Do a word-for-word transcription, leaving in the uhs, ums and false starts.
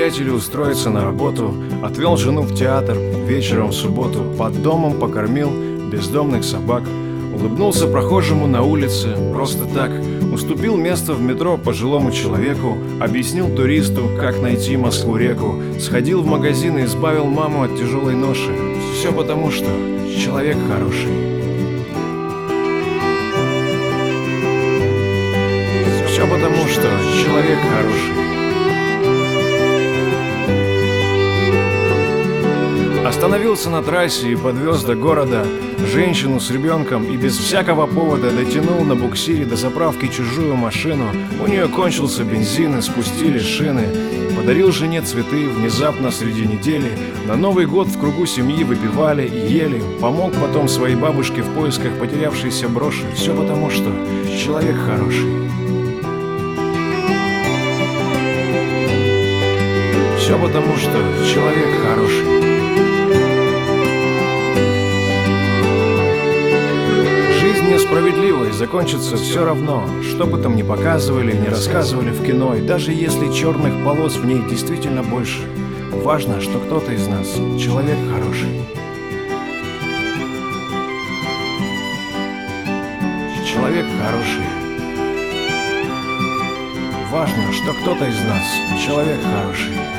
приятелю устроиться на работу, отвел жену в театр вечером в субботу, под домом покормил бездомных собак, улыбнулся прохожему на улице просто так, уступил место в метро пожилому человеку, объяснил туристу, как найти Москву-реку, сходил в магазин и избавил маму от тяжелой ноши. Все потому, что человек хороший. Все потому, что человек хороший. Остановился на трассе и подвез до города женщину с ребенком и без всякого повода дотянул на буксире до заправки чужую машину. У нее кончился бензин и спустили шины. Подарил жене цветы внезапно среди недели. На Новый год в кругу семьи выпивали и ели. Помог потом своей бабушке в поисках потерявшейся броши. Все потому, что человек хороший. Все потому, что человек хороший. Несправедливо и закончится все равно, что бы там ни показывали, ни рассказывали в кино. И даже если черных полос в ней действительно больше, важно, что кто-то из нас человек хороший. Человек хороший. Важно, что кто-то из нас человек хороший.